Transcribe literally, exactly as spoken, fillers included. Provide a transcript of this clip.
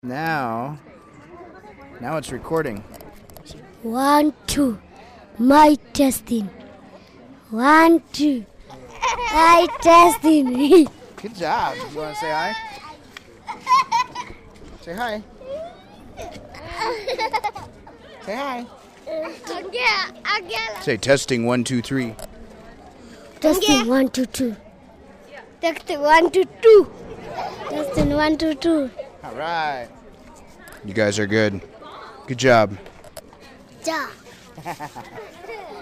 Now, now it's recording. One, two. My testing. One, two. My testing. Good job. You want to say hi? Say hi. Say hi. Say testing one, two, three. Testing one, two, two. Testing one, two, two. Testing one, two, two. All right. You guys are good. Good job. Ja.